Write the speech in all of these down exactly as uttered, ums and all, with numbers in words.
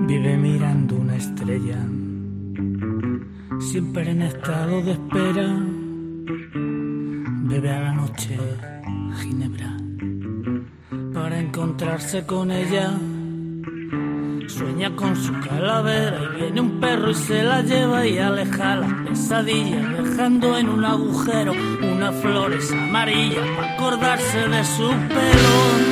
Vive mirando una estrella, siempre en estado de espera. Bebe a la noche ginebra para encontrarse con ella. Sueña con su calavera y viene un perro y se la lleva y aleja las pesadillas, dejando en un agujero unas flores amarillas para acordarse de su pelo.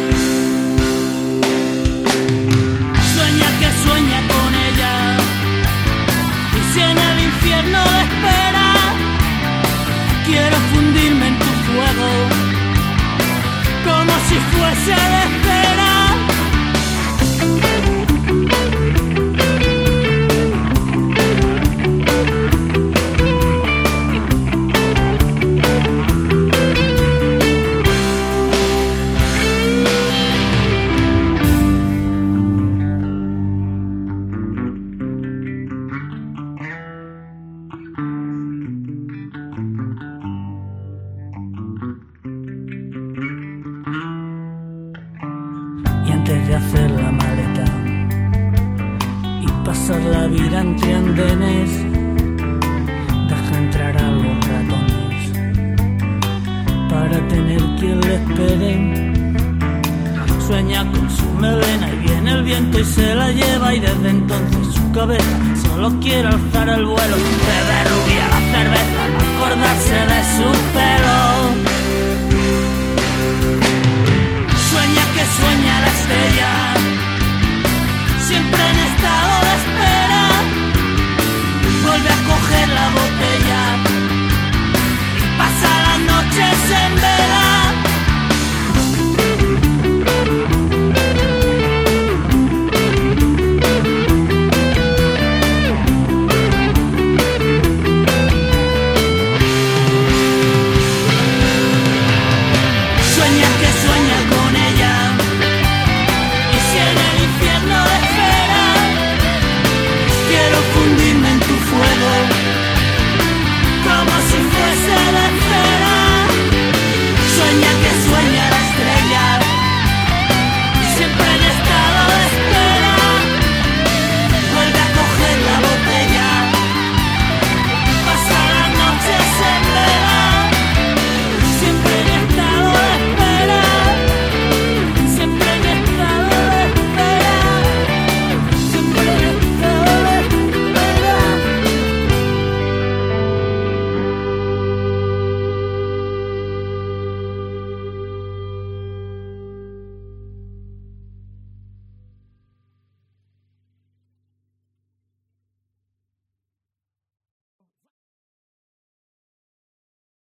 Sueña que sueña con ella, y si en el infierno le espera, quiero fundirme en tu fuego como si fuese de cera. Antes de hacer la maleta y pasar la vida entre andenes, deja entrar a los ratones para tener quien le espere. Sueña con su melena y viene el viento y se la lleva, y desde entonces su cabeza solo quiere alzar el vuelo. Bebe rubia la cerveza para acordarse de su pelo. Sueña que sueña la estrella,